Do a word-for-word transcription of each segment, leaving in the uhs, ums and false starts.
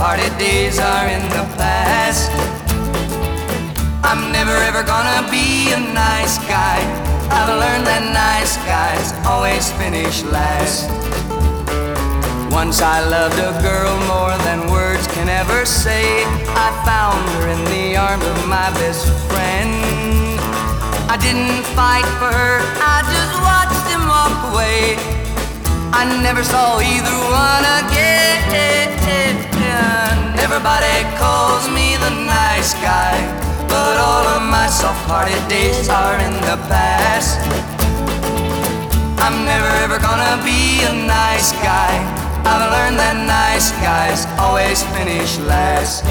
soft-hearted days are in the past. I'm never ever gonna be a nice guy. I've learned that nice guys always finish last. Once I loved a girl more than words can ever say. I found her in the arms of my best friend. I didn't fight for her, I just watched him walk away. I never saw either one again. Everybody calls me the nice guy, but all of my soft-hearted days are in the past. I'm never ever gonna be a nice guy. I've learned that nice guys always finish last.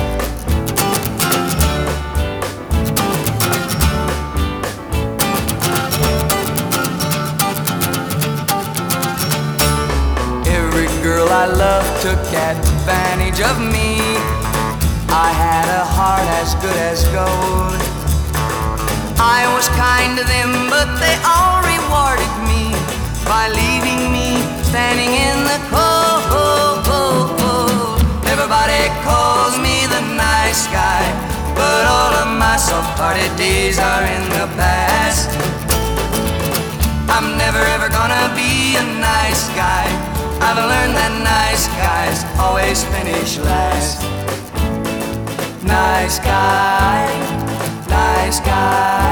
Every girl I loved took advantage of me. I had a heart as good as gold. I was kind to them, but they all rewarded me by leaving me standing in the cold. Everybody calls me the nice guy, but all of my soft-hearted days are in the past. I'm never ever gonna be a nice guy. I've learned that nice guys always finish last. Nice guy, nice guy.